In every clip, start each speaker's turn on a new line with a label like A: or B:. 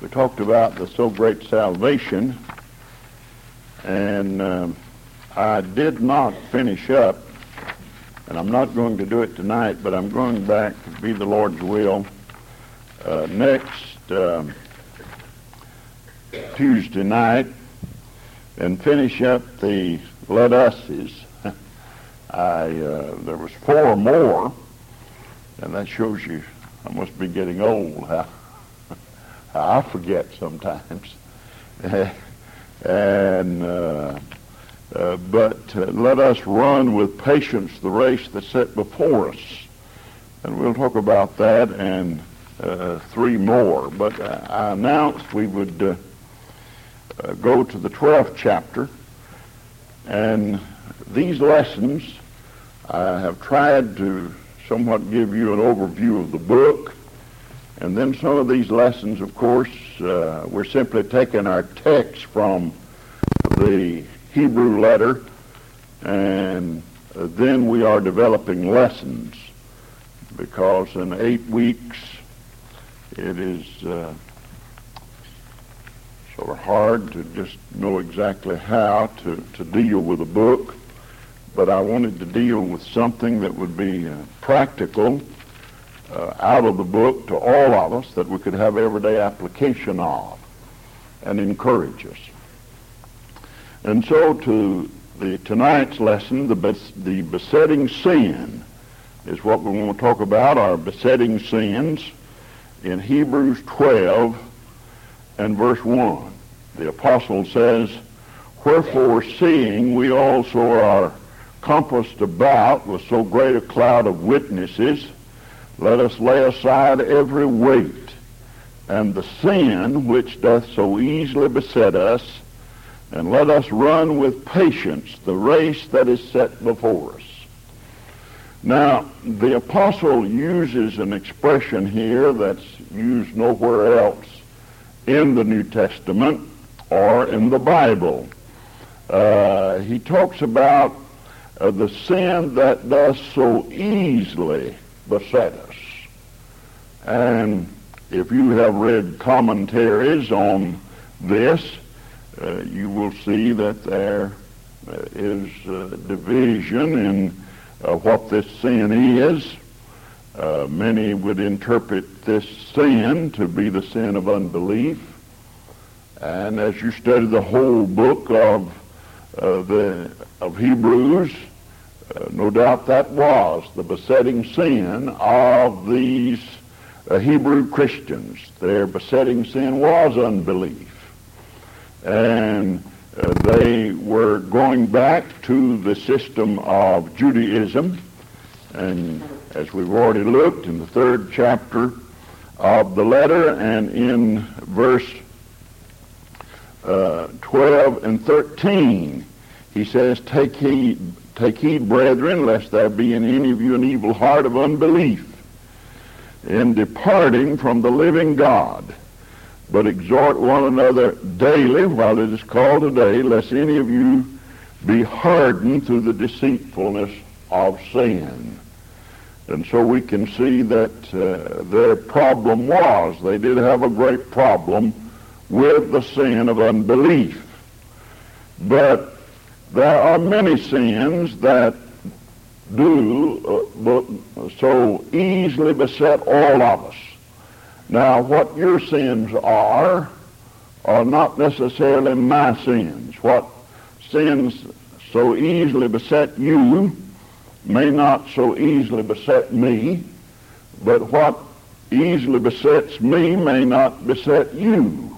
A: We talked about the so great salvation, and I did not finish up, and I'm not going to do it tonight, but I'm going back to be the Lord's will next Tuesday night and finish up the let us's. There was 4 more, and that shows you I must be getting old. I forget sometimes. But let us run with patience the race that's set before us. And we'll talk about that and 3 more. But I announced we would go to the 12th chapter. And these lessons, I have tried to somewhat give you an overview of the book. And then some of these lessons, of course, we're simply taking our text from the Hebrew letter, and then we are developing lessons, because in 8 weeks it is sort of hard to just know exactly how to deal with a book. But I wanted to deal with something that would be practical out of the book to all of us, that we could have everyday application of and encourage us. And so to tonight's lesson, the besetting sin is what we want to talk about, our besetting sins in Hebrews 12 and verse 1. The apostle says, "Wherefore, seeing we also are compassed about with so great a cloud of witnesses, let us lay aside every weight and the sin which doth so easily beset us, and let us run with patience the race that is set before us." Now, the apostle uses an expression here that's used nowhere else in the New Testament or in the Bible. He talks about the sin that does so easily beset us. And if you have read commentaries on this, you will see that there is division in what this sin is. Many would interpret this sin to be the sin of unbelief. And as you study the whole book of Hebrews, no doubt that was the besetting sin of these Hebrew Christians. Their besetting sin was unbelief. And they were going back to the system of Judaism. And as we've already looked in the 3rd chapter of the letter, and in verse 12 and 13, he says, Take heed, brethren, lest there be in any of you an evil heart of unbelief in departing from the living God. But exhort one another daily, while it is called today, lest any of you be hardened through the deceitfulness of sin. And so we can see that their problem was, they did have a great problem with the sin of unbelief. But there are many sins that do so easily beset all of us. Now, what your sins are not necessarily my sins. What sins so easily beset you may not so easily beset me, but what easily besets me may not beset you.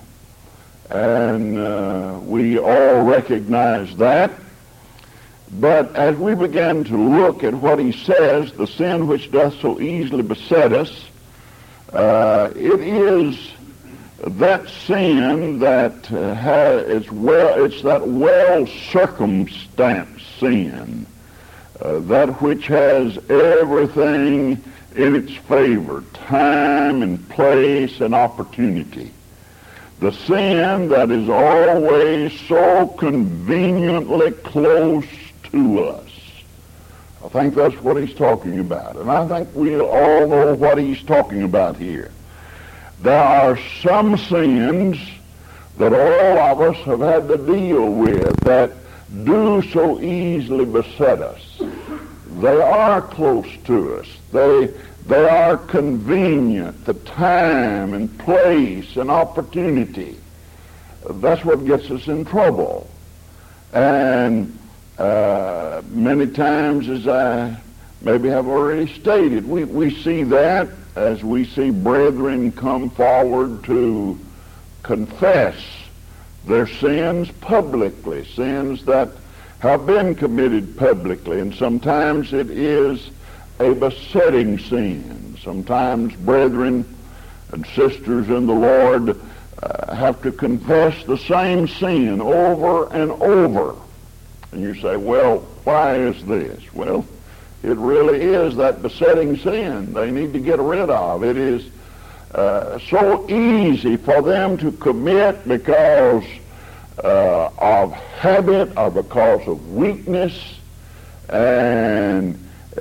A: And we all recognize that. But as we begin to look at what he says, the sin which doth so easily beset us, it is that sin that it's that well-circumstanced sin, that which has everything in its favor, time and place and opportunity. The sin that is always so conveniently close to us. I think that's what he's talking about. And I think we all know what he's talking about here. There are some sins that all of us have had to deal with that do so easily beset us. They are close to us. They are convenient, the time and place and opportunity. That's what gets us in trouble. And many times, as I maybe have already stated, we see that as we see brethren come forward to confess their sins publicly, sins that have been committed publicly, and sometimes it is a besetting sin. Sometimes brethren and sisters in the Lord have to confess the same sin over and over. And you say, well, why is this? Well, it really is that besetting sin they need to get rid of. It is so easy for them to commit because of habit or because of weakness, and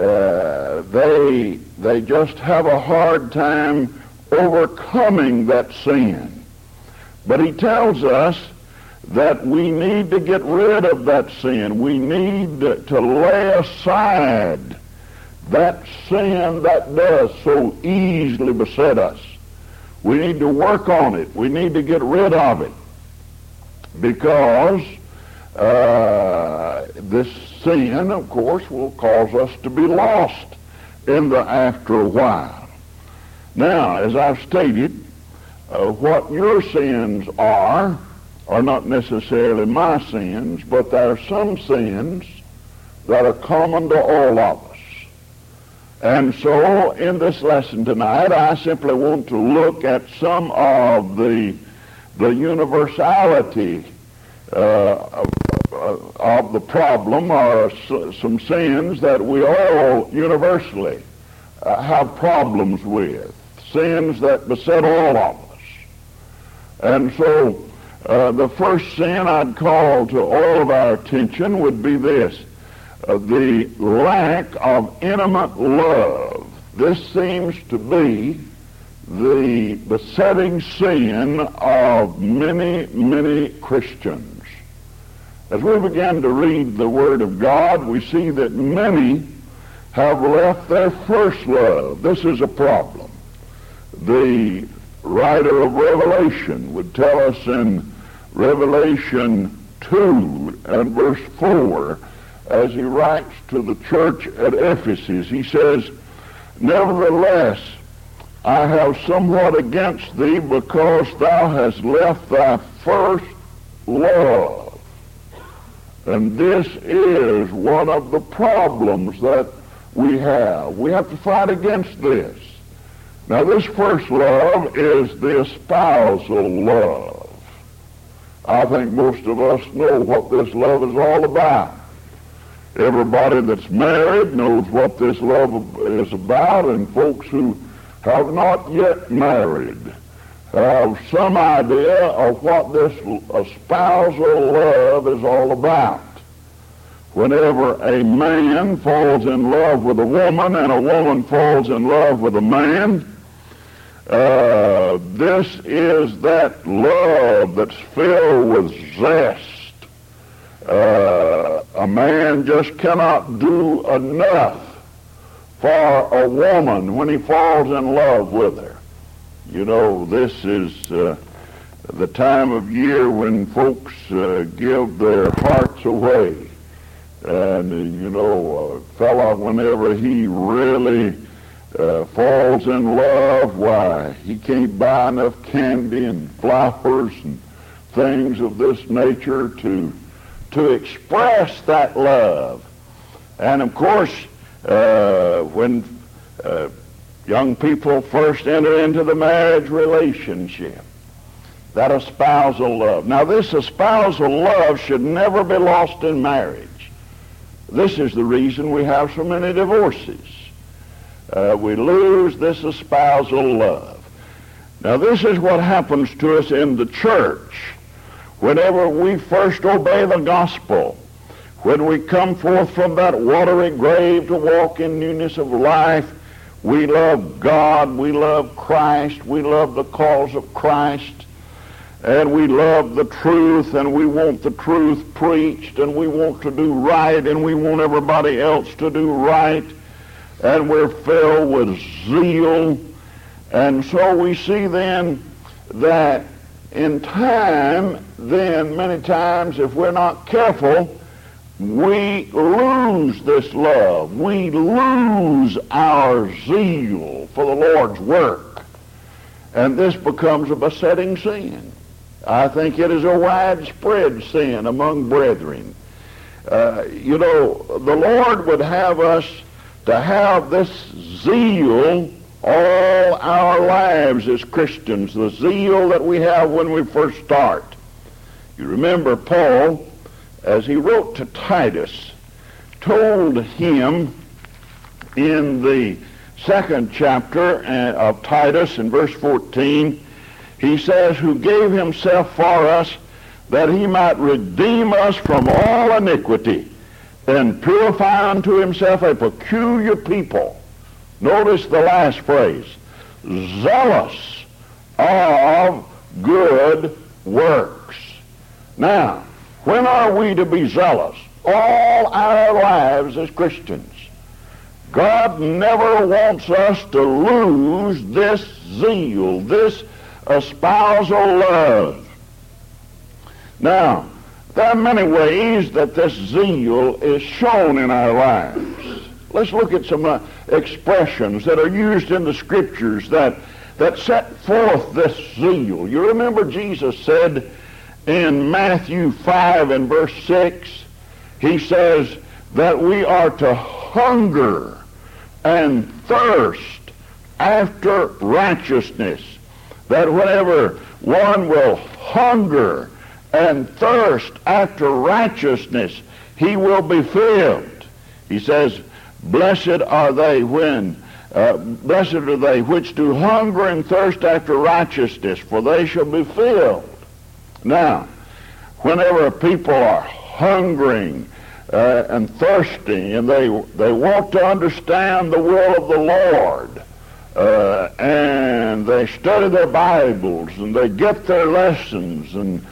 A: they just have a hard time overcoming that sin. But he tells us that we need to get rid of that sin. We need to lay aside that sin that does so easily beset us. We need to work on it. We need to get rid of it, because this sin, of course, will cause us to be lost after a while. Now, as I've stated, what your sins are not necessarily my sins, but there are some sins that are common to all of us. And so in this lesson tonight, I simply want to look at some of the universality of the problem, or some sins that we all universally have problems with, sins that beset all of us. And so the first sin I'd call to all of our attention would be this: the lack of intimate love. This seems to be the besetting sin of many, many Christians. As we begin to read the Word of God, we see that many have left their first love. This is a problem. The writer of Revelation would tell us in Revelation 2 and verse 4, as he writes to the church at Ephesus, he says, "Nevertheless, I have somewhat against thee, because thou hast left thy first love." And this is one of the problems that we have. We have to fight against this. Now, this first love is the espousal love. I think most of us know what this love is all about. Everybody that's married knows what this love is about, and folks who have not yet married have some idea of what this espousal love is all about. Whenever a man falls in love with a woman and a woman falls in love with a man, this is that love that's filled with zest. A man just cannot do enough for a woman when he falls in love with her. You know, this is the time of year when folks give their hearts away. And, you know, a fellow, whenever he really falls in love, why, he can't buy enough candy and flowers and things of this nature to express that love. And, of course, when young people first enter into the marriage relationship, that espousal love. Now, this espousal love should never be lost in marriage. This is the reason we have so many divorces. We lose this espousal love. Now, this is what happens to us in the church. Whenever we first obey the gospel, when we come forth from that watery grave to walk in newness of life, We love God, we love Christ, we love the cause of Christ, and we love the truth, and we want the truth preached, and we want to do right, and we want everybody else to do right, and we're filled with zeal. And so we see then that in time, then many times, if we're not careful, we lose this love. We lose our zeal for the Lord's work. And this becomes a besetting sin. I think it is a widespread sin among brethren. The Lord would have us to have this zeal all our lives as Christians, the zeal that we have when we first start. You remember Paul, as he wrote to Titus, told him in the 2nd chapter of Titus in verse 14, he says, who gave himself for us that he might redeem us from all iniquity and purify unto himself a peculiar people. Notice the last phrase, zealous of good works. Now, when are we to be zealous? All our lives as Christians. God never wants us to lose this zeal, this espousal love. Now, there are many ways that this zeal is shown in our lives. Let's look at some expressions that are used in the Scriptures that set forth this zeal. You remember Jesus said in Matthew 5 and verse 6, he says that we are to hunger and thirst after righteousness. That whenever one will hunger and thirst after righteousness, he will be filled. He says, blessed are they which do hunger and thirst after righteousness, for they shall be filled. Now, whenever people are hungering and thirsting, and they want to understand the will of the Lord, and they study their Bibles, and they get their lessons, and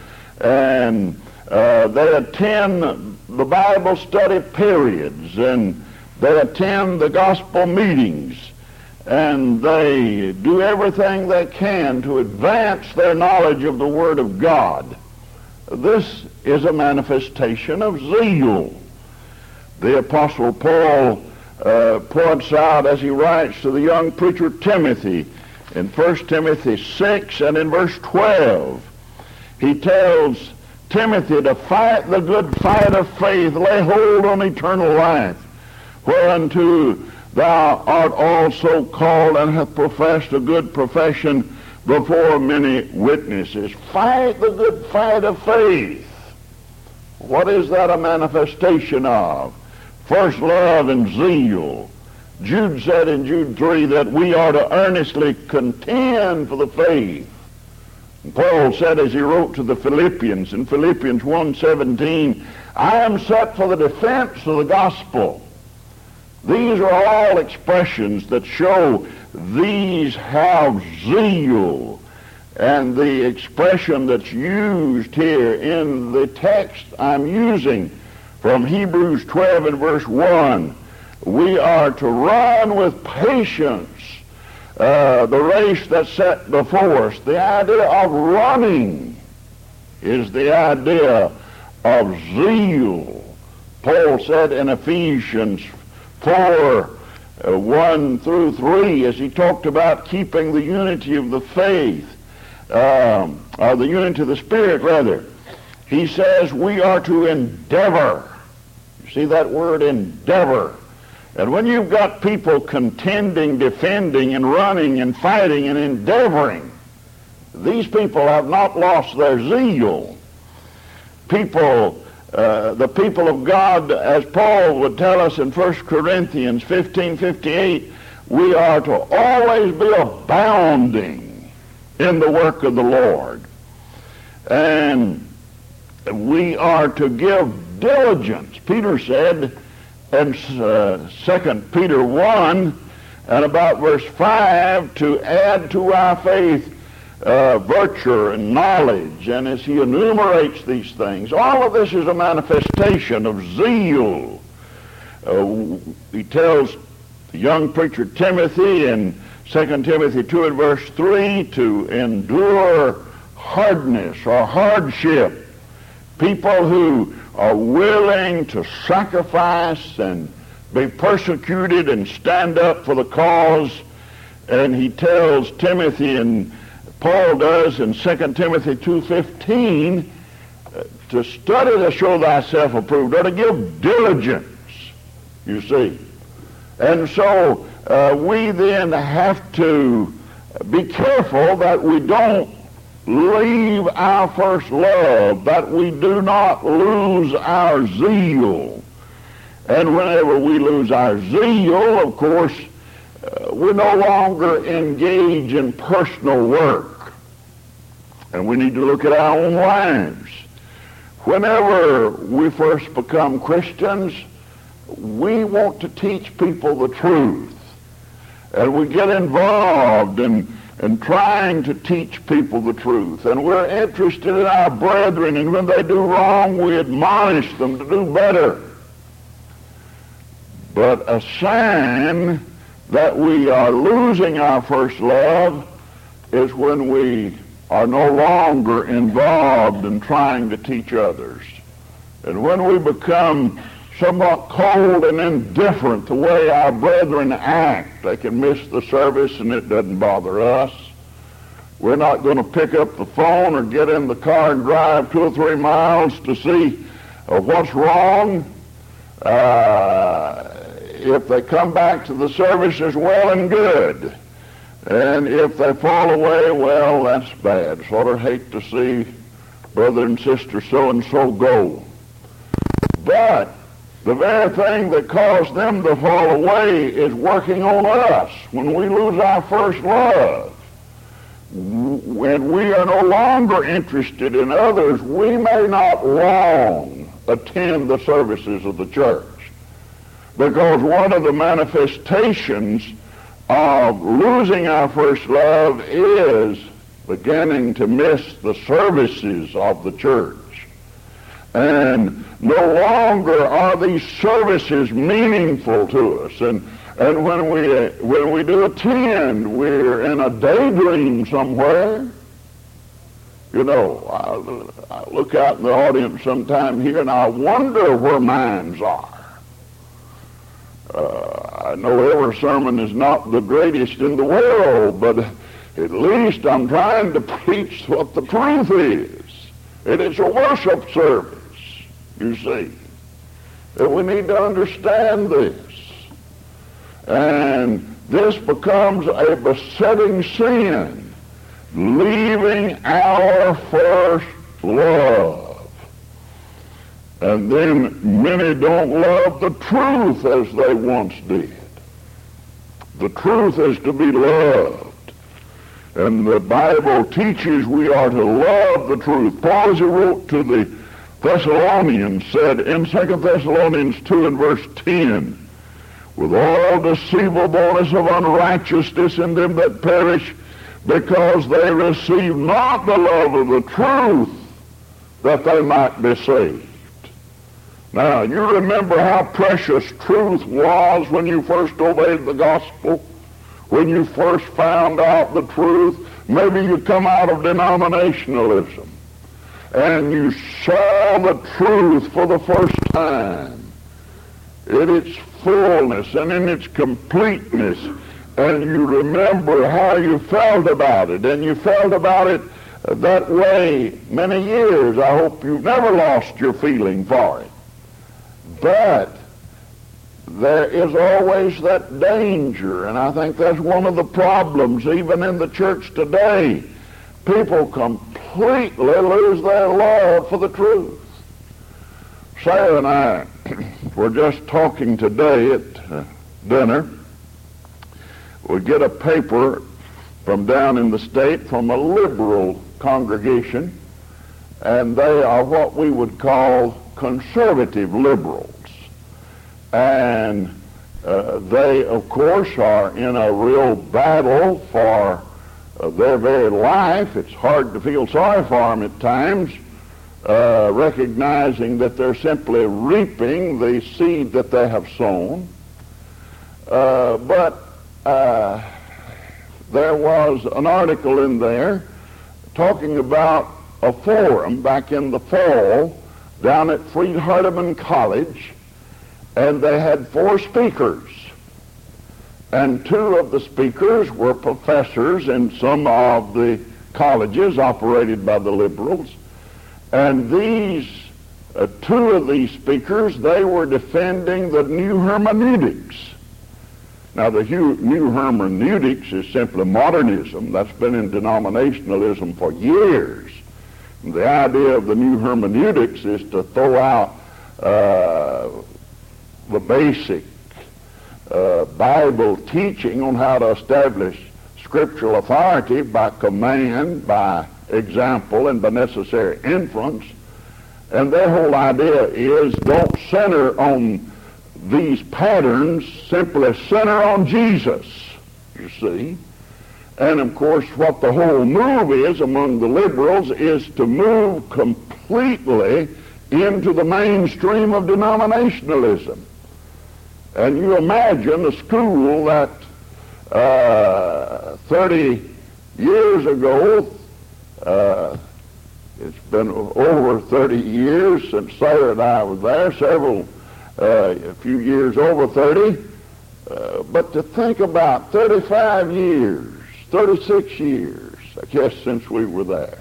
A: they attend the Bible study periods, and they attend the gospel meetings, and they do everything they can to advance their knowledge of the Word of God. This is a manifestation of zeal. The Apostle Paul points out as he writes to the young preacher Timothy in 1 Timothy 6 and in verse 12. He tells Timothy to fight the good fight of faith, lay hold on eternal life, whereunto thou art also called and hast professed a good profession before many witnesses. Fight the good fight of faith. What is that a manifestation of? First, love and zeal. Jude said in Jude 3 that we are to earnestly contend for the faith. And Paul said as he wrote to the Philippians in Philippians 1:17, I am set for the defense of the gospel. These are all expressions that show these have zeal. And the expression that's used here in the text I'm using from Hebrews 12 and verse 1, we are to run with patience the race that's set before us. The idea of running is the idea of zeal. Paul said in Ephesians 4, 1 through 3, as he talked about keeping the unity of the faith, or the unity of the Spirit, rather, he says we are to endeavor. You see that word, endeavor. And when you've got people contending, defending, and running, and fighting, and endeavoring, these people have not lost their zeal. The people of God, as Paul would tell us in 1 Corinthians 15:58, we are to always be abounding in the work of the Lord. And we are to give diligence. Peter said in 2 Peter 1 And about verse 5, to add to our faith virtue and knowledge. And as he enumerates these things, all of this is a manifestation of zeal. He tells the young preacher Timothy in 2 Timothy 2 and verse 3 to endure hardness or hardship. People who are willing to sacrifice and be persecuted and stand up for the cause. And he tells Timothy, and Paul does in 2 Timothy 2:15, to study to show thyself approved, or to give diligence, you see. And so we then have to be careful that we don't leave our first love, that we do not lose our zeal. And whenever we lose our zeal, of course, we no longer engage in personal work. And we need to look at our own lives. Whenever we first become Christians, we want to teach people the truth. And we get involved in trying to teach people the truth. And we're interested in our brethren, and when they do wrong, we admonish them to do better. But a sign that we are losing our first love is when we are no longer involved in trying to teach others. And when we become somewhat cold and indifferent the way our brethren act, they can miss the service and it doesn't bother us. We're not going to pick up the phone or get in the car and drive 2 or 3 miles to see what's wrong. If they come back to the service, as well and good. And if they fall away, well, that's bad. Sort of hate to see brother and sister so-and-so go. But the very thing that caused them to fall away is working on us. When we lose our first love, when we are no longer interested in others, we may not long attend the services of the church. Because one of the manifestations of losing our first love is beginning to miss the services of the church. And no longer are these services meaningful to us. And when we do attend, we're in a daydream somewhere. You know, I look out in the audience sometime here and I wonder where minds are. I know every sermon is not the greatest in the world, but at least I'm trying to preach what the truth is. It is a worship service, you see. And we need to understand this. And this becomes a besetting sin, leaving our first love. And then many don't love the truth as they once did. The truth is to be loved. And the Bible teaches we are to love the truth. Paul, as he wrote to the Thessalonians, said in 2 Thessalonians 2 and verse 10, with all deceivableness of unrighteousness in them that perish, because they receive not the love of the truth, that they might be saved. Now, you remember how precious truth was when you first obeyed the gospel? When you first found out the truth? Maybe you come out of denominationalism and you saw the truth for the first time in its fullness and in its completeness, and you remember how you felt about it, and you felt about it that way many years. I hope you've never lost your feeling for it. But there is always that danger, and I think that's one of the problems even in the church today. People completely lose their love for the truth. Sarah and I were just talking today at dinner. We get a paper from down in the state from a liberal congregation, and they are what we would call conservative liberals. And They, of course, are in a real battle for their very life. It's hard to feel sorry for them at times, recognizing that they're simply reaping the seed that they have sown. But there was an article in there talking about a forum back in the fall down at Freed-Hardeman College, and they had 4 speakers. And 2 of the speakers were professors in some of the colleges operated by the liberals. And these 2 of these speakers, they were defending the new hermeneutics. Now, the new hermeneutics is simply modernism. That's been in denominationalism for years. And the idea of the new hermeneutics is to throw out the basic Bible teaching on how to establish scriptural authority by command, by example, and by necessary inference. And their whole idea is don't center on these patterns, simply center on Jesus, you see. And of course what the whole move is among the liberals is to move completely into the mainstream of denominationalism. And you imagine a school that 30 years ago, it's been over 30 years since Sarah and I were there, a few years over 30, but to think about 35 years, 36 years, I guess, since we were there.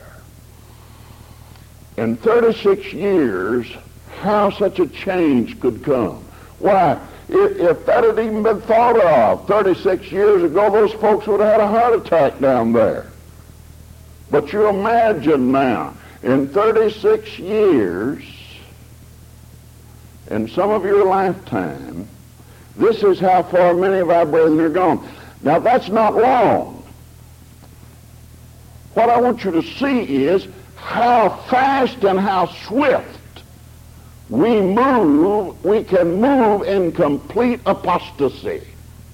A: In 36 years, how such a change could come. Why, if that had even been thought of 36 years ago, those folks would have had a heart attack down there. But you imagine now, in 36 years, in some of your lifetime, this is how far many of our brethren are gone. Now, that's not long. What I want you to see is how fast and how swift we can move in complete apostasy.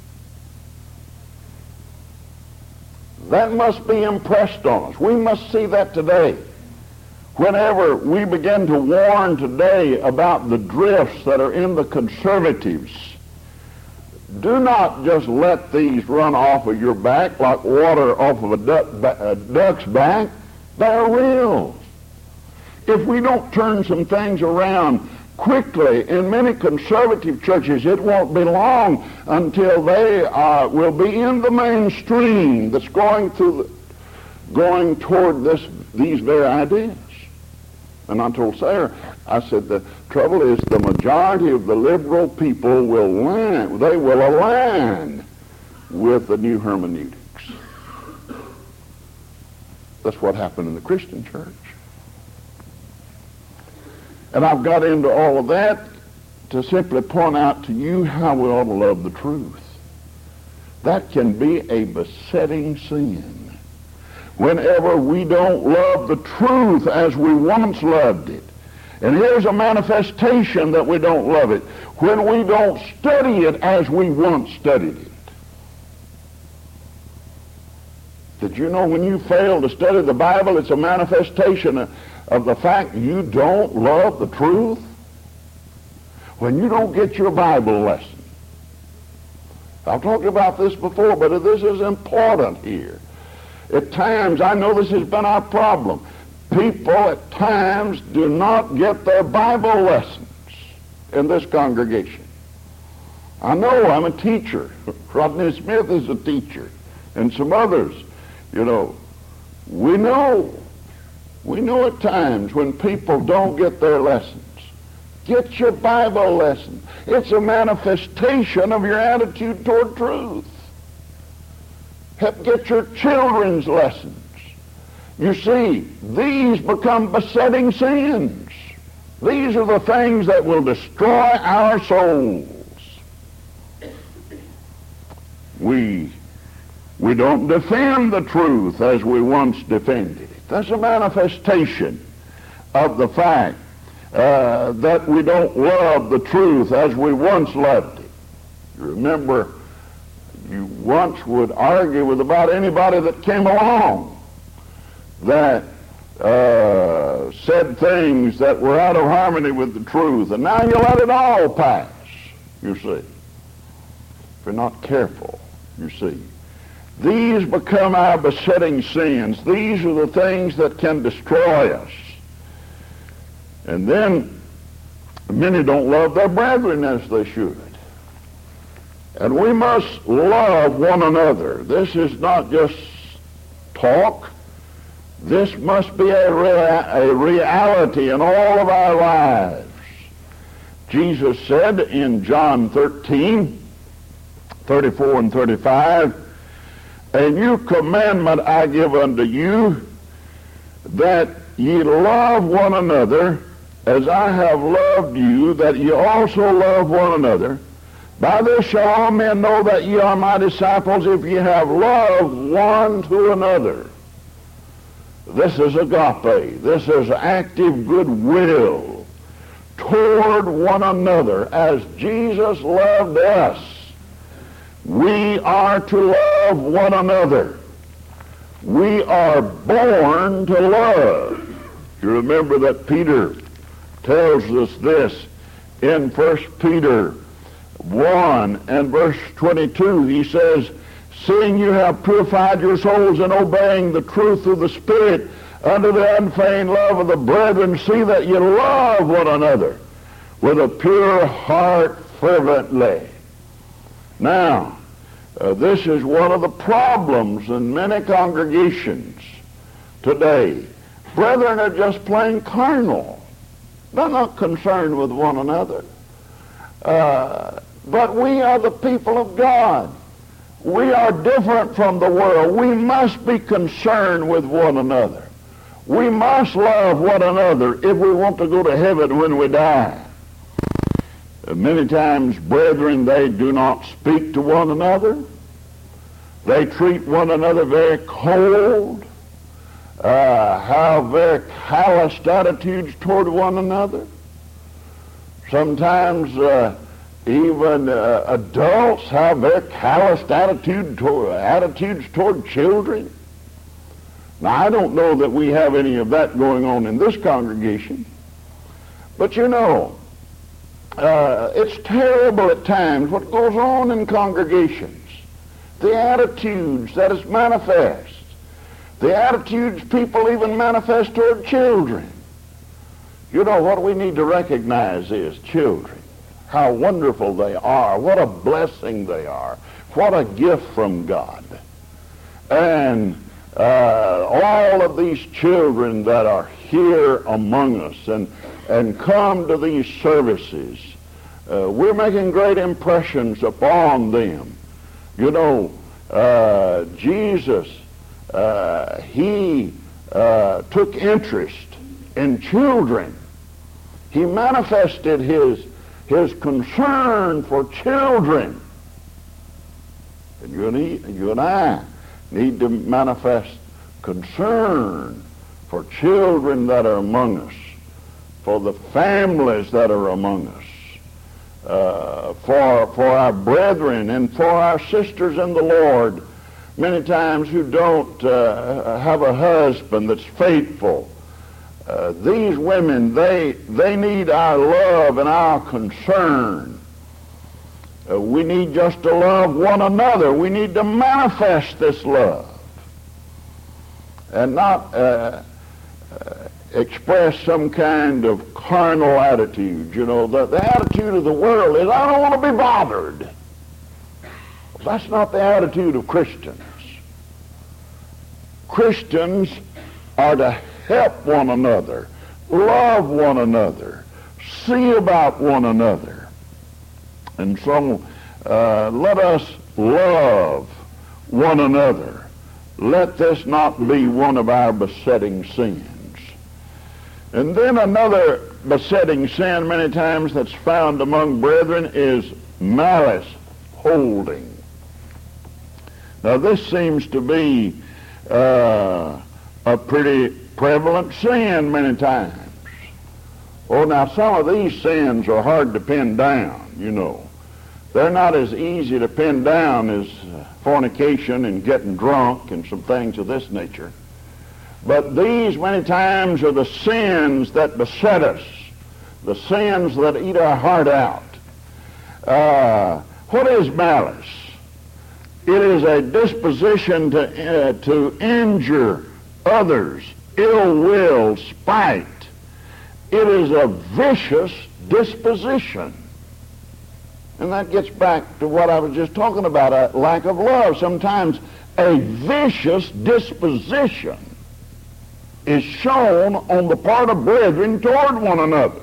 A: That must be impressed on us. We must see that today. Whenever we begin to warn today about the drifts that are in the conservatives, do not just let these run off of your back like water off of a duck's back. They're real. If we don't turn some things around quickly in many conservative churches, it won't be long until they will be in the mainstream that's going toward these very ideas. And I told Sarah, I said, the trouble is the majority of the liberal people will align with the new hermeneutics. That's what happened in the Christian church. And I've got into all of that to simply point out to you how we ought to love the truth. That can be a besetting sin. Whenever we don't love the truth as we once loved it. And here's a manifestation that we don't love it. When we don't study it as we once studied it. Did you know when you fail to study the Bible, it's a manifestation of the fact you don't love the truth? When you don't get your Bible lesson. I've talked about this before, but this is important here. At times, I know this has been our problem. People at times do not get their Bible lessons in this congregation. I know, I'm a teacher. Rodney Smith is a teacher. And some others, you know. We know at times when people don't get their lessons. Get your Bible lesson. It's a manifestation of your attitude toward truth. Get your children's lessons. You see, these become besetting sins. These are the things that will destroy our souls. We don't defend the truth as we once defended it. That's a manifestation of the fact that we don't love the truth as we once loved it. You remember, you once would argue with about anybody that came along that said things that were out of harmony with the truth, and now you let it all pass, you see. If you're not careful, you see. These become our besetting sins. These are the things that can destroy us. And then many don't love their brethren as they should. And we must love one another. This is not just talk. This must be a reality in all of our lives. Jesus said in John 13:34 and 35, "A new commandment I give unto you, that ye love one another as I have loved you, that ye also love one another. By this shall all men know that ye are my disciples, if ye have love one to another." This is agape. This is active goodwill toward one another. As Jesus loved us, we are to love one another. We are born to love. You remember that Peter tells us this in 1 Peter 1 and verse 22. He says, "Seeing you have purified your souls in obeying the truth of the Spirit unto the unfeigned love of the brethren, see that you love one another with a pure heart fervently." Now, this is one of the problems in many congregations today. Brethren are just plain carnal. They're not concerned with one another. But we are the people of God. We are different from the world. We must be concerned with one another. We must love one another if we want to go to heaven when we die. Many times, brethren, they do not speak to one another. They treat one another very cold, have very calloused attitudes toward one another. Sometimes even adults have very calloused attitudes toward children. Now, I don't know that we have any of that going on in this congregation, but you know, it's terrible at times what goes on in congregations. The attitudes that is manifest. The attitudes people even manifest toward children. You know, what we need to recognize is children. How wonderful they are. What a blessing they are. What a gift from God. And all of these children that are here among us and come to these services, we're making great impressions upon them. You know, Jesus, he took interest in children. He manifested his concern for children. And you and I need to manifest concern for children that are among us, for the families that are among us, for our brethren and for our sisters in the Lord, many times who don't have a husband that's faithful. These women, they need our love and our concern. We need just to love one another. We need to manifest this love and not express some kind of carnal attitude. You know, the attitude of the world is, I don't want to be bothered. That's not the attitude of Christians. Christians are to help one another, love one another, see about one another. And so let us love one another. Let this not be one of our besetting sins. And then another besetting sin many times that's found among brethren is malice holding. Now this seems to be a pretty prevalent sin many times. Oh, now some of these sins are hard to pin down, you know. They're not as easy to pin down as fornication and getting drunk and some things of this nature. But these many times are the sins that beset us, the sins that eat our heart out. What is malice? It is a disposition to injure others, ill will, spite. It is a vicious disposition. And that gets back to what I was just talking about, a lack of love. Sometimes a vicious disposition is shown on the part of brethren toward one another.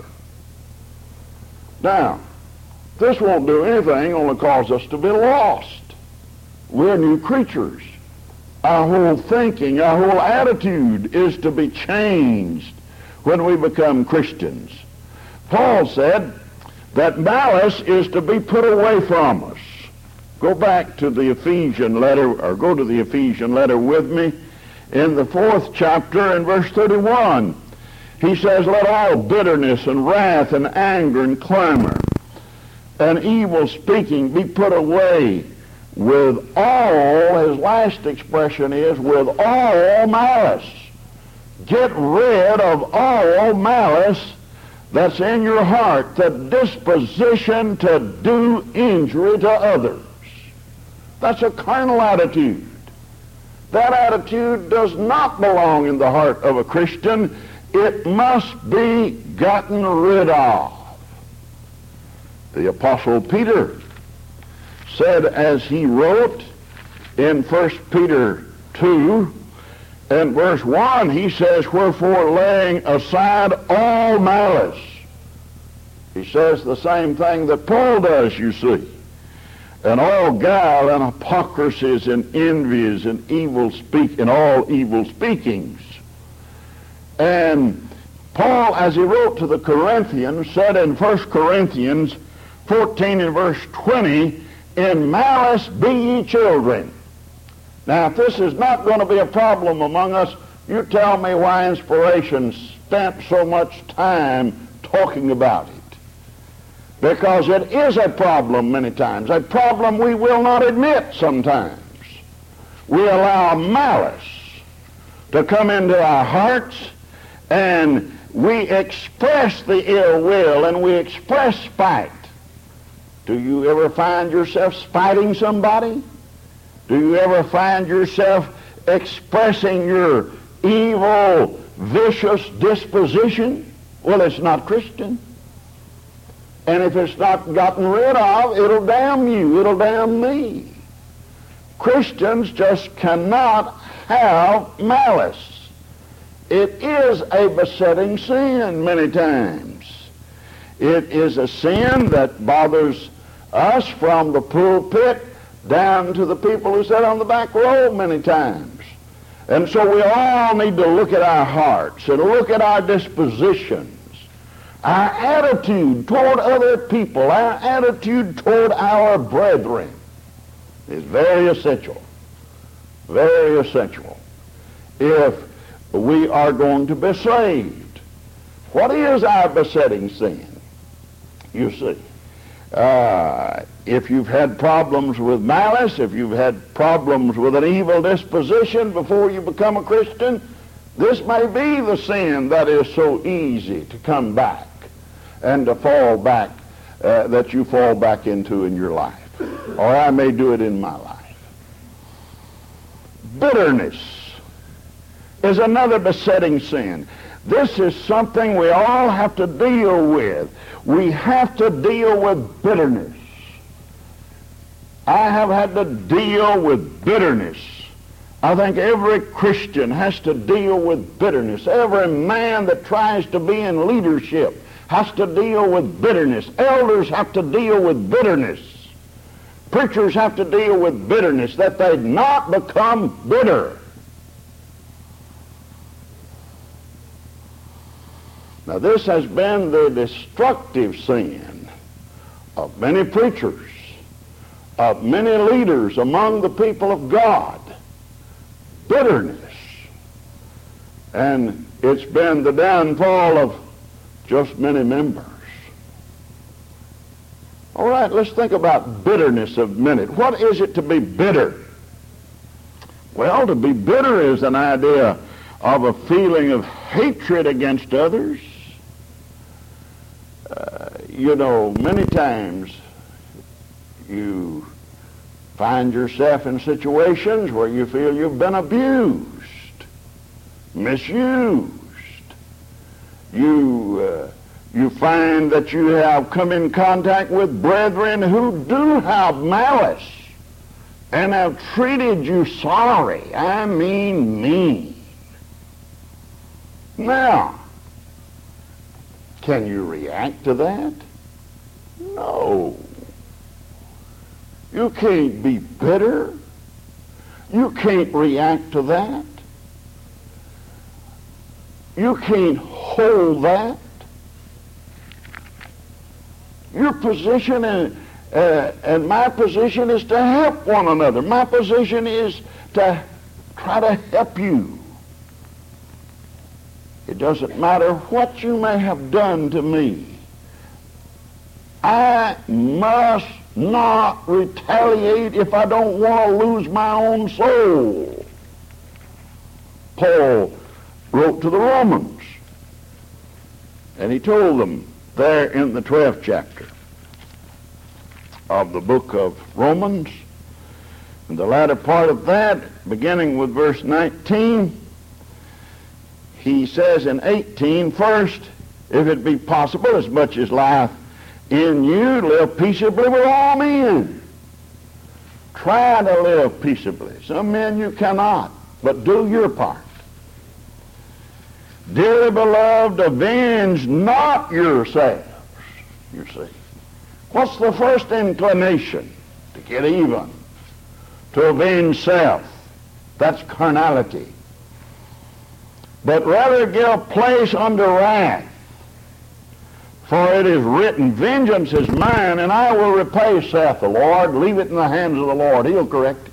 A: Now, this won't do anything, only cause us to be lost. We're new creatures. Our whole thinking, our whole attitude is to be changed when we become Christians. Paul said that malice is to be put away from us. Go back to the Ephesian letter, or go to the Ephesian letter with me in the 4th chapter and verse 31. He says, let all bitterness and wrath and anger and clamor and evil speaking be put away with all, his last expression is, with all malice. Get rid of all malice that's in your heart, the disposition to do injury to others. That's a carnal attitude. That attitude does not belong in the heart of a Christian. It must be gotten rid of. The Apostle Peter said, as he wrote in 1 Peter 2 and verse 1, he says, wherefore laying aside all malice. He says the same thing that Paul does, you see. And all guile and hypocrisies and envies and all evil speakings. And Paul, as he wrote to the Corinthians, said in 1 Corinthians 14 and verse 20, in malice be ye children. Now, if this is not going to be a problem among us, you tell me why Inspiration spent so much time talking about it. Because it is a problem many times, a problem we will not admit sometimes. We allow malice to come into our hearts, and we express the ill will, and we express spite. Do you ever find yourself spiting somebody? Do you ever find yourself expressing your evil, vicious disposition? Well, it's not Christian. And if it's not gotten rid of, it'll damn you. It'll damn me. Christians just cannot have malice. It is a besetting sin many times. It is a sin that bothers us from the pulpit down to the people who sit on the back row many times. And so we all need to look at our hearts and look at our dispositions. Our attitude toward other people, our attitude toward our brethren is very essential. Very essential. If we are going to be saved. What is our besetting sin? You see, if you've had problems with malice, if you've had problems with an evil disposition before you become a Christian, this may be the sin that is so easy to come back and to fall back, that you fall back into in your life. Or I may do it in my life. Bitterness is another besetting sin. This is something we all have to deal with. We have to deal with bitterness. I have had to deal with bitterness. I think every Christian has to deal with bitterness. Every man that tries to be in leadership has to deal with bitterness. Elders have to deal with bitterness. Preachers have to deal with bitterness, that they not become bitter. Now, this has been the destructive sin of many preachers, of many leaders among the people of God. Bitterness. And it's been the downfall of just many members. All right, let's think about bitterness a minute. What is it to be bitter? Well, to be bitter is an idea of a feeling of hatred against others. Many times you find yourself in situations where you feel you've been abused, misused. You find that you have come in contact with brethren who do have malice and have treated you sorry. I mean mean. Now, can you react to that? No. You can't be bitter. You can't react to that. You can't hold that. Your position and my position is to help one another. My position is to try to help you. It doesn't matter what you may have done to me. I must not retaliate if I don't want to lose my own soul. Paul wrote to the Romans, and he told them there in the 12th chapter of the book of Romans, in the latter part of that, beginning with verse 19, he says in 18, first, if it be possible, as much as lieth in you, live peaceably with all men. Try to live peaceably. Some men you cannot, but do your part. Dearly beloved, avenge not yourselves. You see. What's the first inclination? To get even. To avenge self. That's carnality. But rather give place unto wrath. For it is written, vengeance is mine, and I will repay, saith the Lord. Leave it in the hands of the Lord. He'll correct it.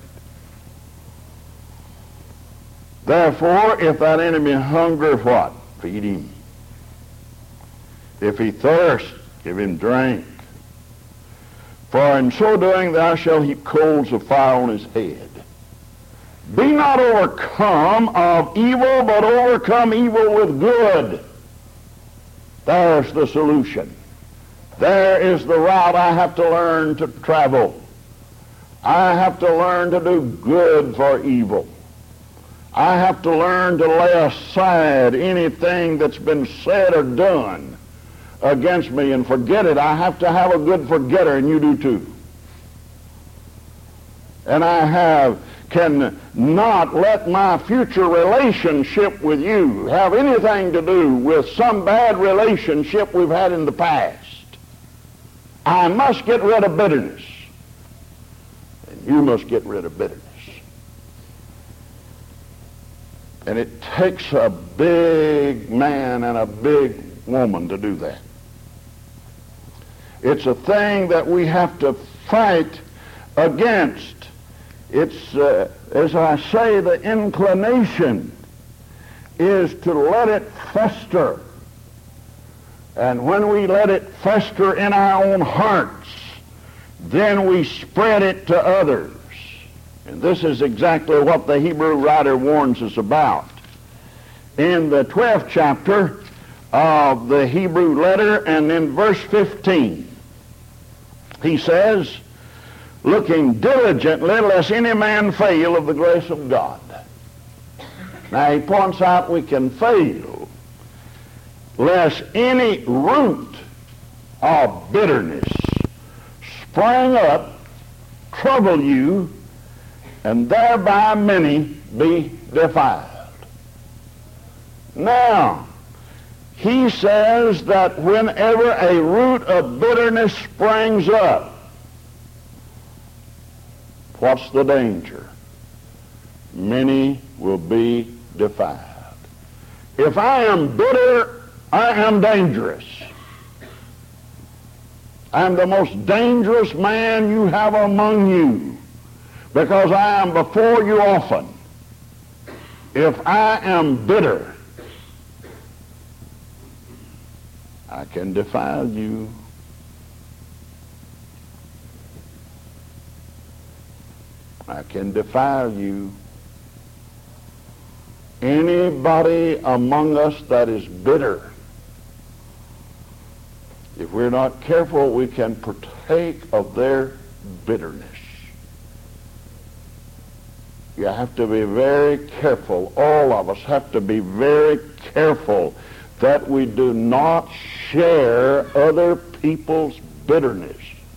A: Therefore, if that enemy hunger, what? Feed him. If he thirst, give him drink. For in so doing thou shalt heap coals of fire on his head. Be not overcome of evil, but overcome evil with good. There's the solution. There is the route I have to learn to travel. I have to learn to do good for evil. I have to learn to lay aside anything that's been said or done against me and forget it. I have to have a good forgetter, and you do too. And I can not let my future relationship with you have anything to do with some bad relationship we've had in the past. I must get rid of bitterness. And you must get rid of bitterness. And it takes a big man and a big woman to do that. It's a thing that we have to fight against. It's, as I say, the inclination is to let it fester. And when we let it fester in our own hearts, then we spread it to others. And this is exactly what the Hebrew writer warns us about. In the 12th chapter of the Hebrew letter, and in verse 15, he says, looking diligently lest any man fail of the grace of God. Now he points out we can fail lest any root of bitterness spring up, trouble you, and thereby many be defiled. Now, he says that whenever a root of bitterness springs up, what's the danger? Many will be defiled. If I am bitter, I am dangerous. I am the most dangerous man you have among you, because I am before you often. If I am bitter, I can defile you. I can defile you. Anybody among us that is bitter, if we're not careful, we can partake of their bitterness. You have to be very careful. All of us have to be very careful that we do not share other people's bitterness.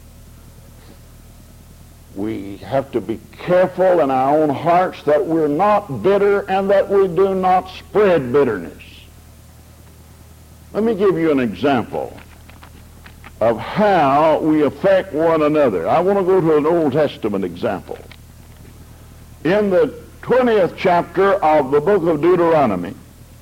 A: We have to be careful in our own hearts that we're not bitter and that we do not spread bitterness. Let me give you an example of how we affect one another. I want to go to an Old Testament example. In the 20th chapter of the book of Deuteronomy,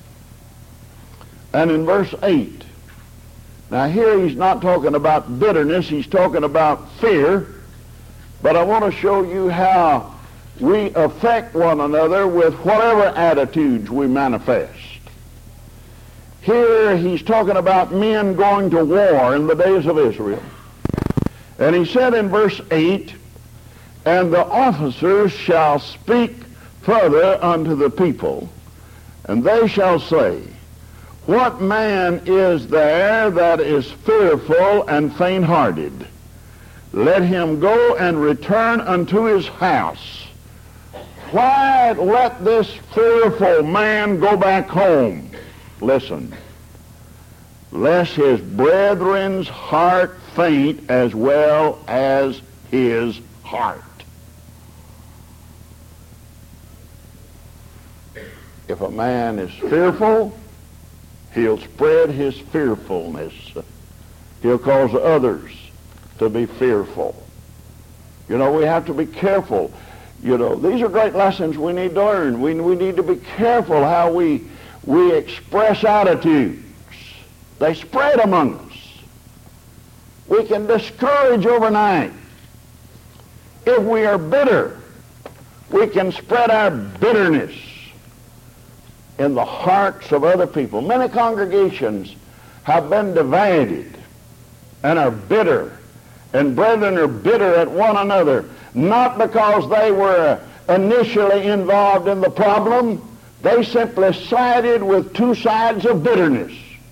A: and in verse 8. Now here he's not talking about bitterness, he's talking about fear, but I want to show you how we affect one another with whatever attitudes we manifest. Here he's talking about men going to war in the days of Israel. And he said in verse 8, "And the officers shall speak further unto the people, and they shall say, What man is there that is fearful and faint-hearted? Let him go and return unto his house." Why let this fearful man go back home? Listen. "Lest his brethren's heart faint as well as his heart." If a man is fearful, he'll spread his fearfulness. He'll cause others to be fearful. You know, we have to be careful. You know, these are great lessons we need to learn. We need to be careful how we express attitudes. They spread among us. We can discourage overnight. If we are bitter, we can spread our bitterness in the hearts of other people. Many congregations have been divided and are bitter, and brethren are bitter at one another, not because they were initially involved in the problem. They simply sided with two sides of bitterness.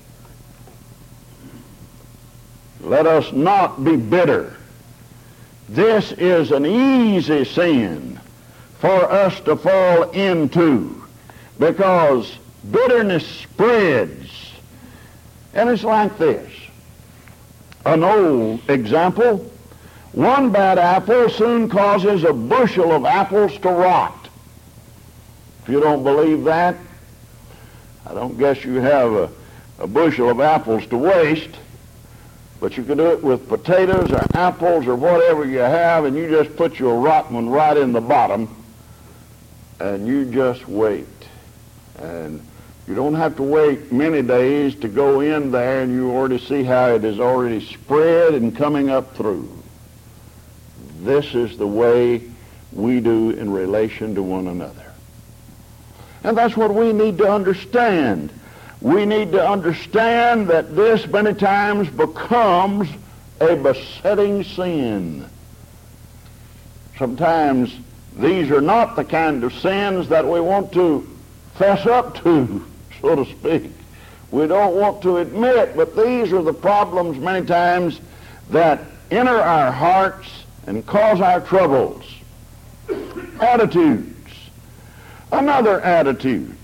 A: Let us not be bitter. This is an easy sin for us to fall into, because bitterness spreads. And it's like this. An old example: one bad apple soon causes a bushel of apples to rot. If you don't believe that, I don't guess you have a bushel of apples to waste, but you can do it with potatoes or apples or whatever you have, and you just put your rotten one right in the bottom, and you just wait. And you don't have to wait many days to go in there, and you already see how it is already spread and coming up through. This is the way we do in relation to one another. And that's what we need to understand. We need to understand that this many times becomes a besetting sin. Sometimes these are not the kind of sins that we want to fess up to, so to speak. We don't want to admit, but these are the problems many times that enter our hearts and cause our troubles. Attitudes. Another attitude.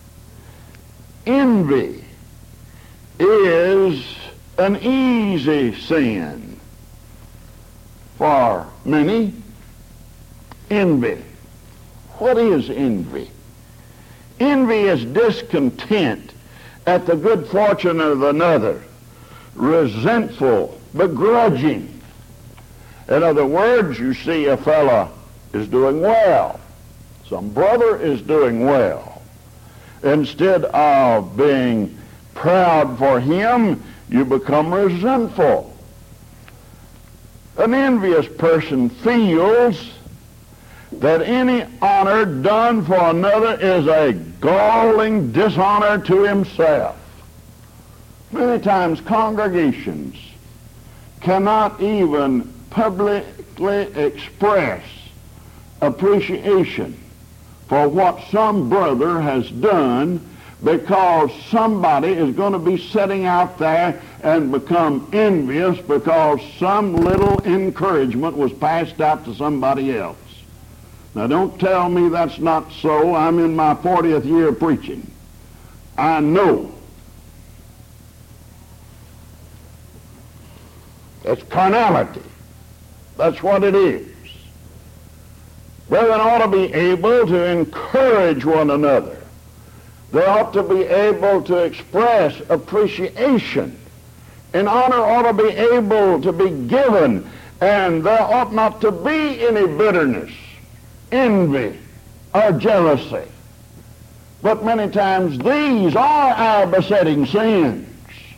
A: Envy is an easy sin for many. Envy. What is envy? Envy is discontent at the good fortune of another, resentful, begrudging. In other words, you see a fellow is doing well. Some brother is doing well. Instead of being proud for him, you become resentful. An envious person feels that any honor done for another is a galling dishonor to himself. Many times congregations cannot even publicly express appreciation for what some brother has done, because somebody is going to be sitting out there and become envious because some little encouragement was passed out to somebody else. Now, don't tell me that's not so. I'm in my 40th year of preaching. I know. It's carnality. That's what it is. Brethren ought to be able to encourage one another. They ought to be able to express appreciation. And honor ought to be able to be given. And there ought not to be any bitterness, envy, or jealousy. But many times these are our besetting sins.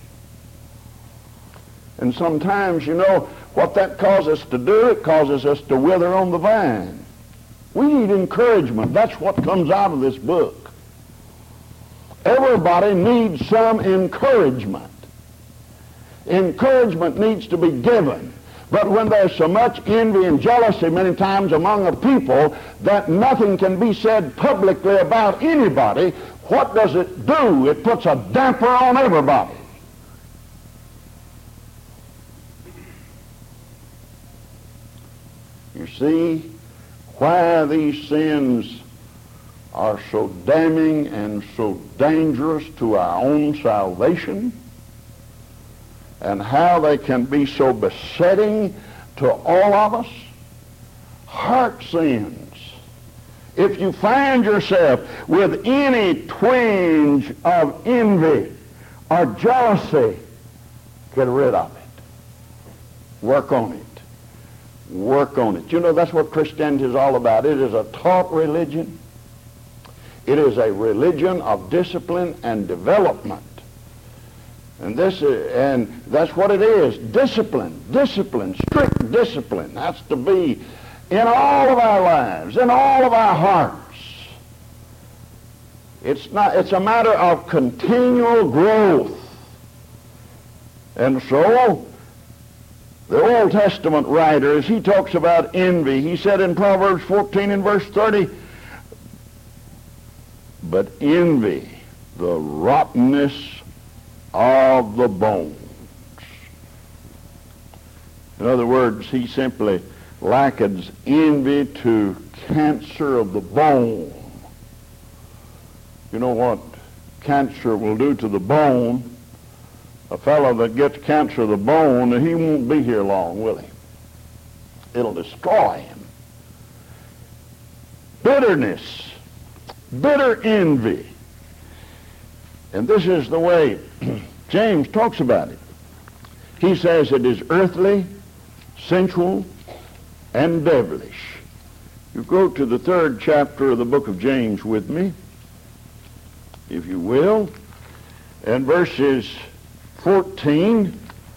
A: And sometimes, you know, what that causes us to do, it causes us to wither on the vine. We need encouragement. That's what comes out of this book. Everybody needs some encouragement. Encouragement needs to be given. But when there's so much envy and jealousy many times among a people that nothing can be said publicly about anybody, what does it do? It puts a damper on everybody. You see why these sins are so damning and so dangerous to our own salvation, and how they can be so besetting to all of us? Heart sins. If you find yourself with any twinge of envy or jealousy, get rid of it. Work on it. Work on it. You know, that's what Christianity is all about. It is a taught religion. It is a religion of discipline and development. And that's what it is. Discipline, strict discipline has to be in all of our lives, in all of our hearts. It's a matter of continual growth. And so, the Old Testament writer, as he talks about envy, he said in Proverbs 14 and verse 30, but envy, the rottenness of the bones. In other words, he simply likens envy to cancer of the bone. You know what cancer will do to the bone? A fellow that gets cancer of the bone, he won't be here long, will he? It'll destroy him. Bitterness, bitter envy. And this is the way James talks about it. He says it is earthly, sensual, and devilish. You go to the 3rd chapter of the book of James with me, if you will, and verses 14,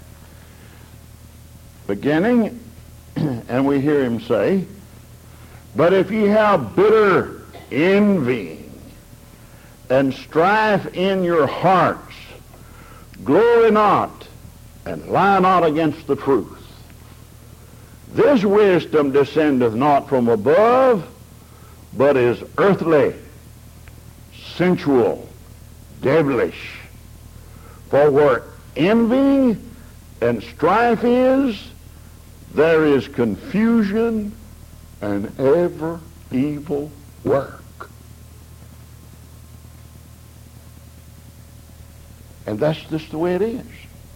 A: beginning, and we hear him say, but if ye have bitter envying and strife in your hearts, glory not, and lie not against the truth. This wisdom descendeth not from above, but is earthly, sensual, devilish. For where envying and strife is, there is confusion and every evil work. And that's just the way it is.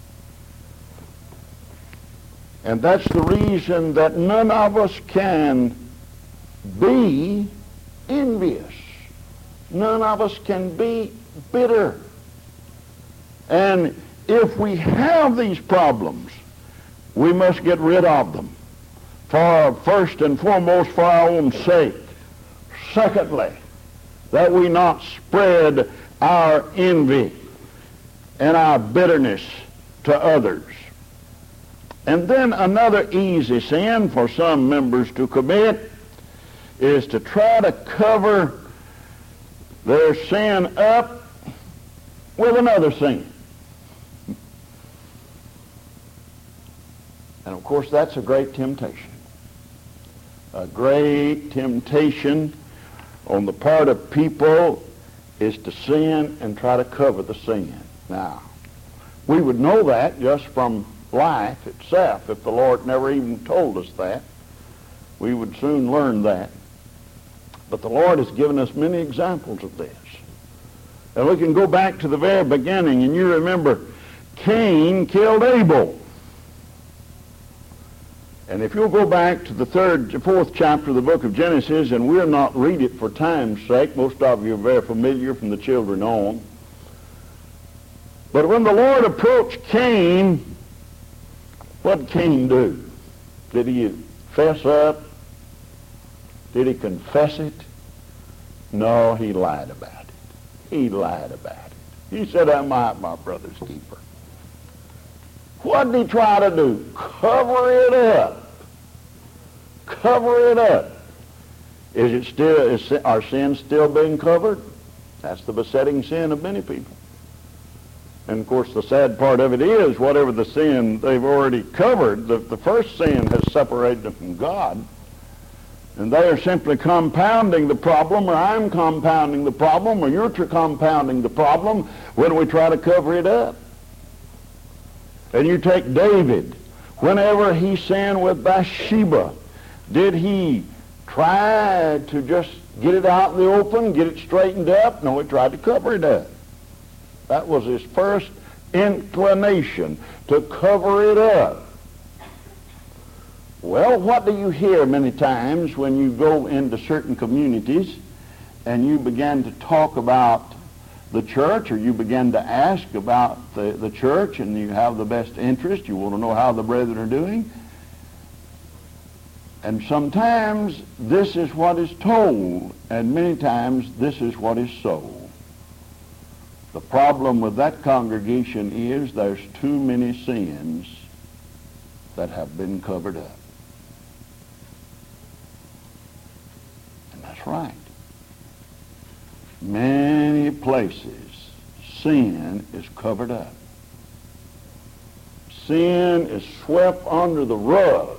A: And that's the reason that none of us can be envious. None of us can be bitter. And if we have these problems, we must get rid of them. First and foremost, for our own sake. Secondly, that we not spread our envy and our bitterness to others. And then another easy sin for some members to commit is to try to cover their sin up with another sin. And of course, that's a great temptation. A great temptation on the part of people is to sin and try to cover the sin. Now, we would know that just from life itself. If the Lord never even told us that, we would soon learn that. But the Lord has given us many examples of this. And we can go back to the very beginning, and you remember Cain killed Abel. And if you'll go back to the fourth chapter of the book of Genesis, and we'll not read it for time's sake, most of you are very familiar from the children on. But when the Lord approached Cain, what did Cain do? Did he fess up? Did he confess it? No, he lied about it. He lied about it. He said, I'm my brother's keeper. What did he try to do? Cover it up. Cover it up. Is our sin still being covered? That's the besetting sin of many people. And of course the sad part of it is, whatever the sin they've already covered, the first sin has separated them from God. And they are simply compounding the problem, or I'm compounding the problem, or you're compounding the problem when we try to cover it up. And you take David. Whenever he sinned with Bathsheba, did he try to just get it out in the open, get it straightened up? No, he tried to cover it up. That was his first inclination, to cover it up. Well, what do you hear many times when you go into certain communities and you begin to talk about the church, or you begin to ask about the church, and you have the best interest, you want to know how the brethren are doing? And sometimes this is what is told, and many times this is what is sold. The problem with that congregation is there's too many sins that have been covered up. And that's right. Many places, sin is covered up. Sin is swept under the rug.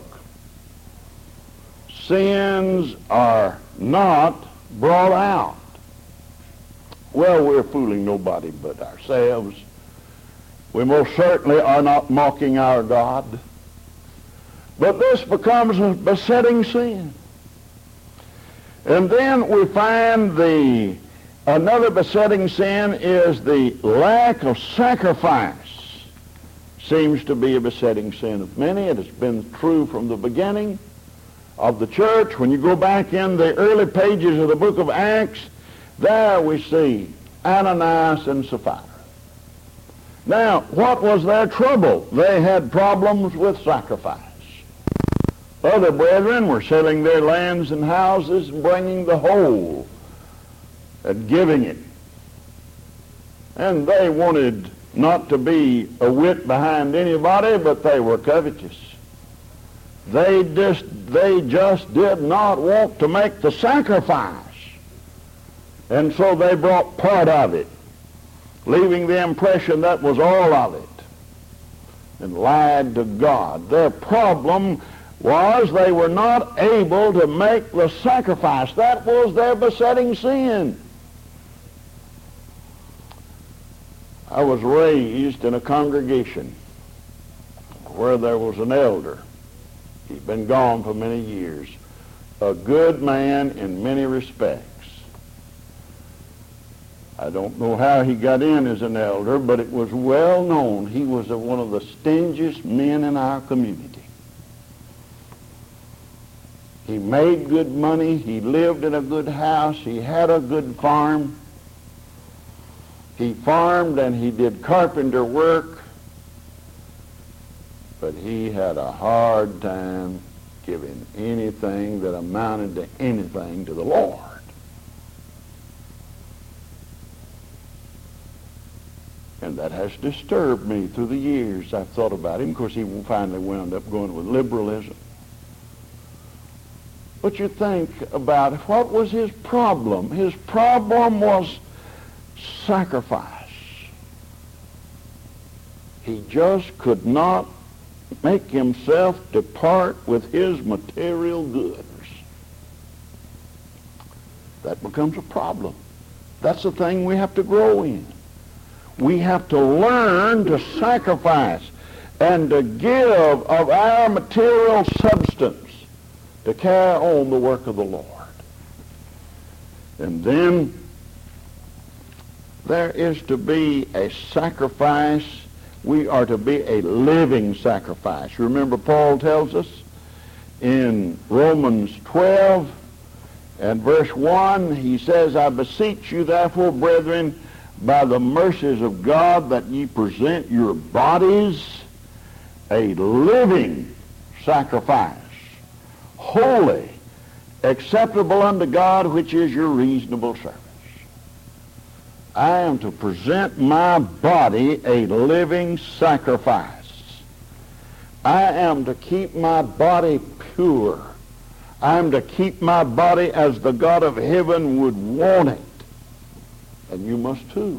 A: Sins are not brought out. Well, we're fooling nobody but ourselves. We most certainly are not mocking our God. But this becomes a besetting sin. And then we find another besetting sin is the lack of sacrifice. Seems to be a besetting sin of many. It has been true from the beginning of the church. When you go back in the early pages of the book of Acts, there we see Ananias and Sapphira. Now, what was their trouble? They had problems with sacrifice. Other brethren were selling their lands and houses and bringing the whole and giving it. And they wanted not to be a whit behind anybody, but they were covetous. They just did not want to make the sacrifice. And so they brought part of it, leaving the impression that was all of it, and lied to God. Their problem was they were not able to make the sacrifice. That was their besetting sin. I was raised in a congregation where there was an elder. He'd been gone for many years. A good man in many respects. I don't know how he got in as an elder, but it was well known he was one of the stingiest men in our community. He made good money. He lived in a good house. He had a good farm. He farmed and he did carpenter work. But he had a hard time giving anything that amounted to anything to the Lord. And that has disturbed me through the years. I've thought about him. Of course, he finally wound up going with liberalism. But you think about it, what was his problem? His problem was sacrifice. He just could not make himself depart with his material goods. becomes a problem. That's the thing we have to grow in. We have to learn to sacrifice and to give of our material substance to carry on the work of the Lord. And then there is to be a sacrifice. We are to be a living sacrifice. Remember, Paul tells us in Romans 12 and verse 1, he says, I beseech you therefore, brethren, by the mercies of God, that ye present your bodies a living sacrifice, holy, acceptable unto God, which is your reasonable service. I am to present my body a living sacrifice. I am to keep my body pure. I am to keep my body as the God of heaven would want it. And you must too.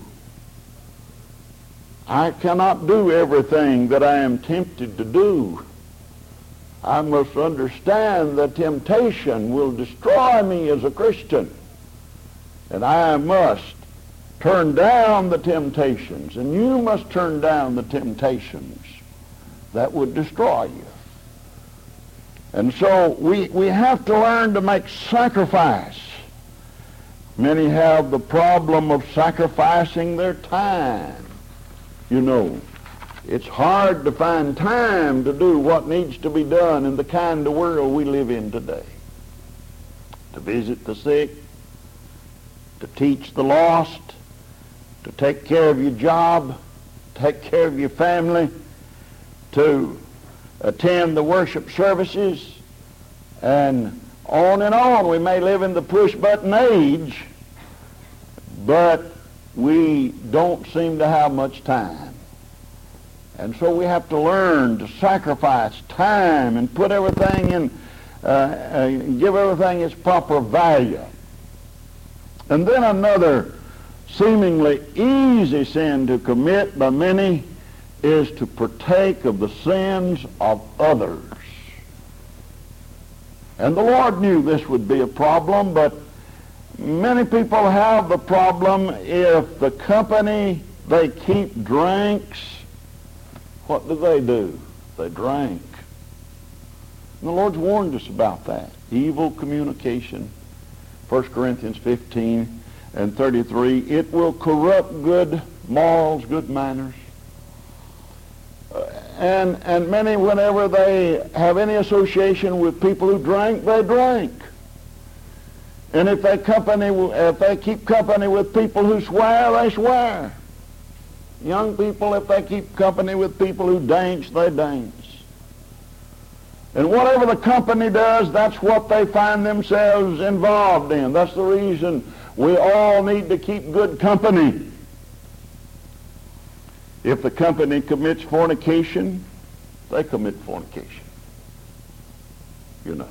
A: I cannot do everything that I am tempted to do. I must understand that temptation will destroy me as a Christian. And I must turn down the temptations, and you must turn down the temptations that would destroy you. And so we have to learn to make sacrifice. Many have the problem of sacrificing their time. You know, it's hard to find time to do what needs to be done in the kind of world we live in today. To visit the sick, to teach the lost, to take care of your job, take care of your family, to attend the worship services, and on. We may live in the push-button age, but we don't seem to have much time. And so we have to learn to sacrifice time and put everything in, give everything its proper value. And then another seemingly easy sin to commit by many is to partake of the sins of others. And the Lord knew this would be a problem, but many people have the problem if the company they keep drinks. What do? They drink. And the Lord's warned us about that. Evil communication. 1 Corinthians 15 and 33. It will corrupt good morals, good manners. And many, whenever they have any association with people who drink, they drink. And if they keep company with people who swear, they swear. Young people, if they keep company with people who dance, they dance. And whatever the company does, that's what they find themselves involved in. That's the reason we all need to keep good company. If the company commits fornication, they commit fornication. You know.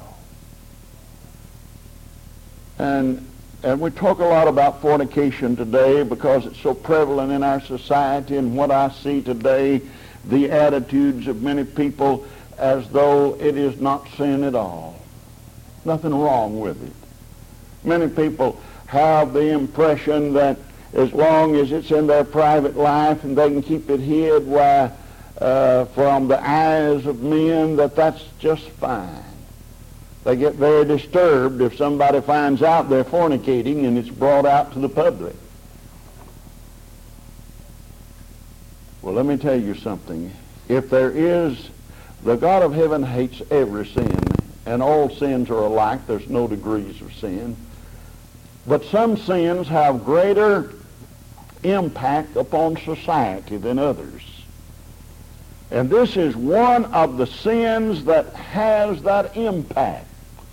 A: And we talk a lot about fornication today because it's so prevalent in our society, and what I see today, the attitudes of many people as though it is not sin at all. Nothing wrong with it. Many people have the impression that as long as it's in their private life and they can keep it hid from the eyes of men, that's just fine. They get very disturbed if somebody finds out they're fornicating and it's brought out to the public. Well, let me tell you something. If there is, the God of heaven hates every sin, and all sins are alike. There's no degrees of sin. But some sins have greater impact upon society than others. And this is one of the sins that has that impact.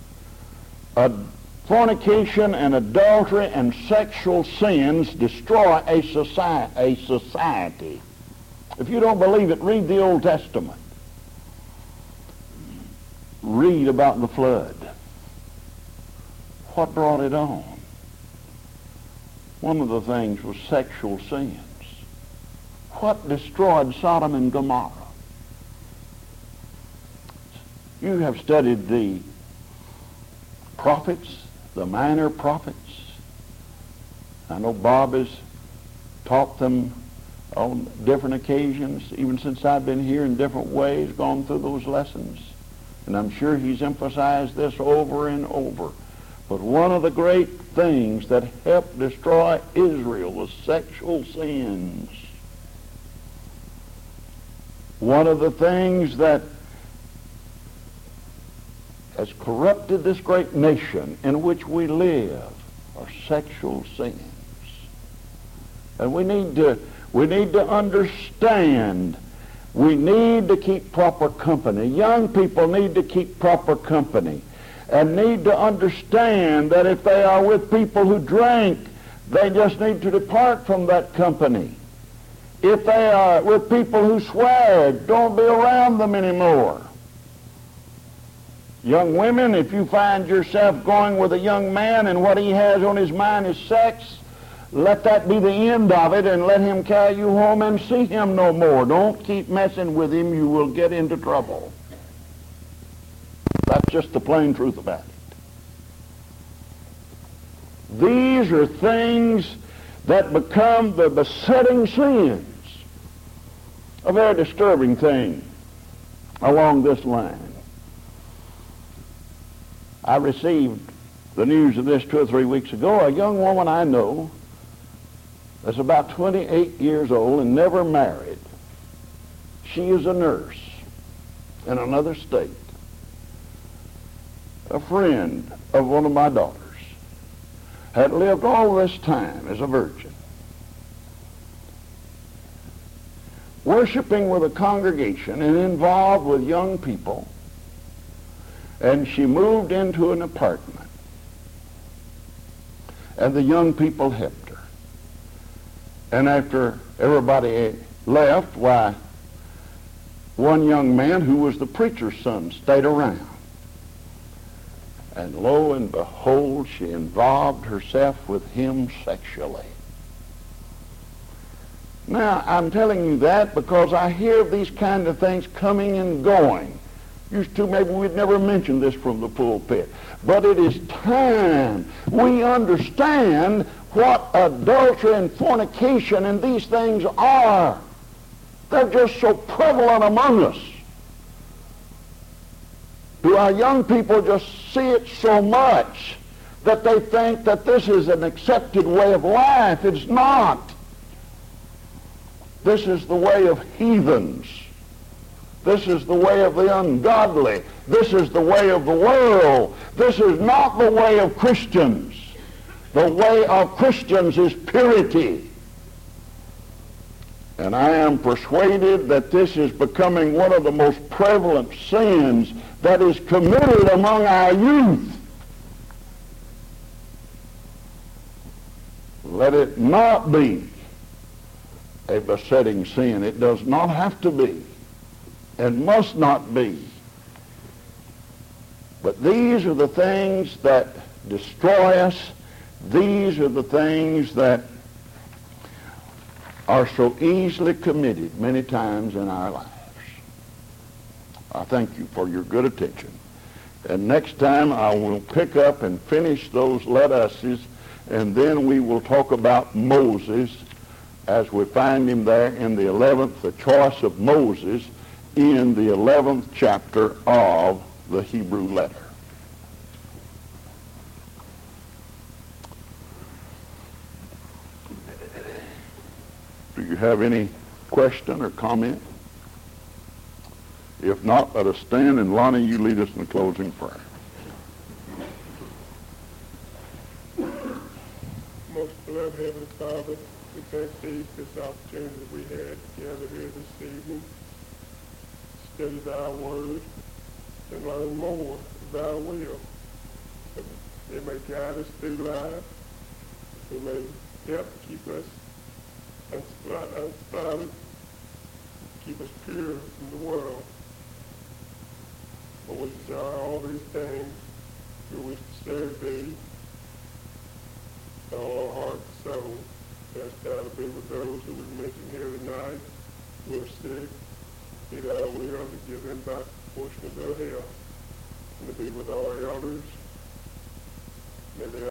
A: Fornication and adultery and sexual sins destroy a society. If you don't believe it, read the Old Testament. Read about the flood. What brought it on? One of the things was sexual sins. What destroyed Sodom and Gomorrah? You have studied the prophets, the minor prophets, I know Bob has taught them on different occasions, even since I've been here, in different ways, gone through those lessons. And I'm sure he's emphasized this over and over. But one of the great things that helped destroy Israel was sexual sins. One of the things that has corrupted this great nation in which we live are sexual sins. And we need to understand. We need to keep proper company. Young people need to keep proper company and need to understand that if they are with people who drink, they just need to depart from that company. If they are with people who swag, don't be around them anymore. Young women, if you find yourself going with a young man and what he has on his mind is sex, let that be the end of it and let him carry you home and see him no more. Don't keep messing with him. You will get into trouble. That's just the plain truth about it. These are things that become the besetting sins. A very disturbing thing along this line. I received the news of this 2 or 3 weeks ago. A young woman I know that's about 28 years old and never married. She is a nurse in another state. A friend of one of my daughters had lived all this time as a virgin, worshiping with a congregation and involved with young people, and she moved into an apartment, and the young people helped her. And after everybody left, why, one young man who was the preacher's son stayed around. And lo and behold, she involved herself with him sexually. Now, I'm telling you that because I hear of these kind of things coming and going. Used to, maybe we'd never mention this from the pulpit. But it is time we understand what adultery and fornication and these things are. They're just so prevalent among us. Do our young people just see it so much that they think that this is an accepted way of life? It's not. This is the way of heathens. This is the way of the ungodly. This is the way of the world. This is not the way of Christians. The way of Christians is purity. And I am persuaded that this is becoming one of the most prevalent sins that is committed among our youth. Let it not be a besetting sin. It does not have to be and must not be. But these are the things that destroy us. These are the things that are so easily committed many times in our lives. I thank you for your good attention. And next time I will pick up and finish those let us's, and then we will talk about Moses as we find him there in the 11th, the choice of Moses in the 11th chapter of the Hebrew letter. Do you have any question or comment? If not, let us stand, and Lonnie, you lead us in the closing prayer.
B: Most beloved Heavenly Father, we thank Thee for this opportunity that we had to gather here this evening, study Thy Word, and learn more of Thy will. It may guide us through life. It may help keep us unspotted, keep us pure from the world. But we desire all these things. We wish to serve Thee with all our heart and soul. Ask Thou to be with those who we've mentioned here tonight who are sick. Be Thou will to give them back a portion of their health. And to be with our elders. May they